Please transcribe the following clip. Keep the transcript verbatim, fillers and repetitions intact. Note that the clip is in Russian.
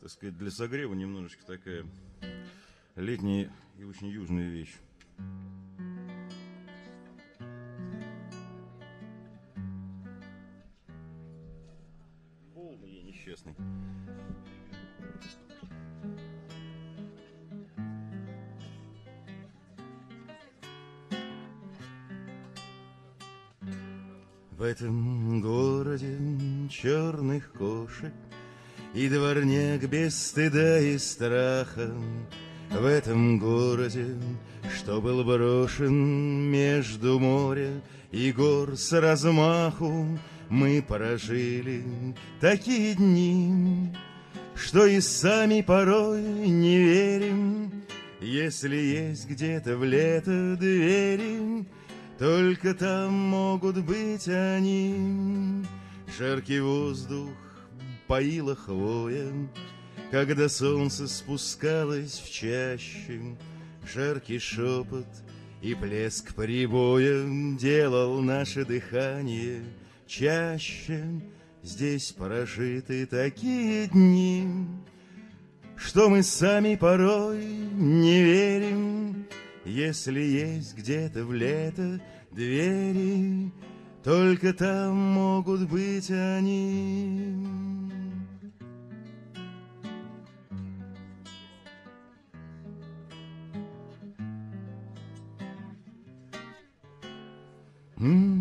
так сказать, для согрева немножечко такая летняя и очень южная вещь. Полный я несчастный. В этом городе черных кошек и дворняк без стыда и страха. В этом городе, что был брошен между моря и гор с размаху, мы прожили такие дни, что и сами порой не верим. Если есть где-то в лето двери, только там могут быть они. Жаркий воздух поила хвоя, когда солнце спускалось в чаще. Жаркий шепот и плеск прибоя делал наше дыхание чаще. Здесь прожиты такие дни, что мы сами порой не верим. Если есть где-то в лето двери, только там могут быть они. М-м.